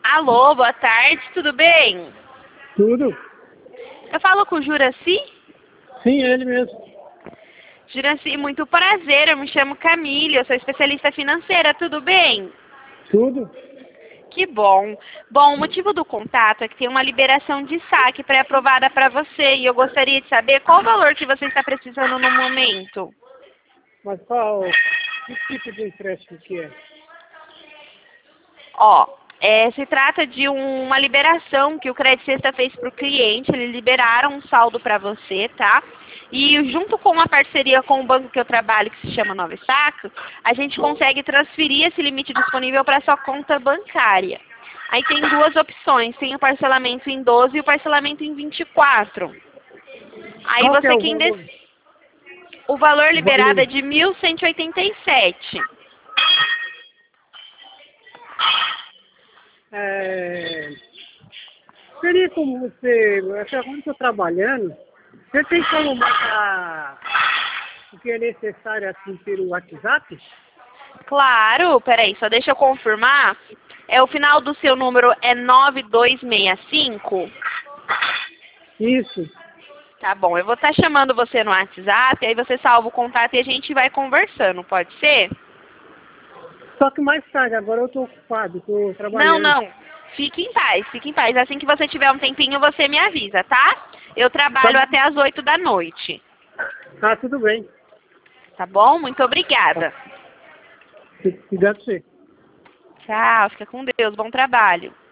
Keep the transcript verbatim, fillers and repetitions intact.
Alô, boa tarde, tudo bem? Tudo? Eu falo com o Juraci? Sim, ele mesmo. Juraci, muito prazer, eu me chamo Camille, eu sou especialista financeira, tudo bem? Tudo? Que bom. Bom, o motivo do contato é que tem uma liberação de saque pré-aprovada para você e eu gostaria de saber qual o valor que você está precisando no momento. Mas qual, que tipo de empréstimo que é? Ó, é, se trata de um- uma liberação que o Credit Sexta fez para o cliente, eles liberaram um saldo para você, tá? E junto com uma parceria com o banco que eu trabalho, que se chama Nova Saco, a gente consegue transferir esse limite disponível para sua conta bancária. Aí tem duas opções, tem o parcelamento em doze e o parcelamento em vinte e quatro. Aí Qual que é você o quem valor? dec... O valor O liberado é valor? de mil cento e oitenta e sete. É, seria como você, até quando estou trabalhando, você tem como marcar o que é necessário assim pelo WhatsApp? Claro, peraí, só deixa eu confirmar. É, o final do seu número é nove dois seis cinco? Isso. Tá bom, eu vou estar chamando você no WhatsApp, aí você salva o contato e a gente vai conversando, pode ser? Só que mais tarde, agora eu estou ocupado, estou Não, trabalhando. não. Fique em paz, fique em paz. Assim que você tiver um tempinho, você me avisa, tá? Eu trabalho Tá, até as oito da noite. tá tudo bem. Tá bom? Muito obrigada. Se, se dá pra você. Tchau, fica com Deus. Bom trabalho.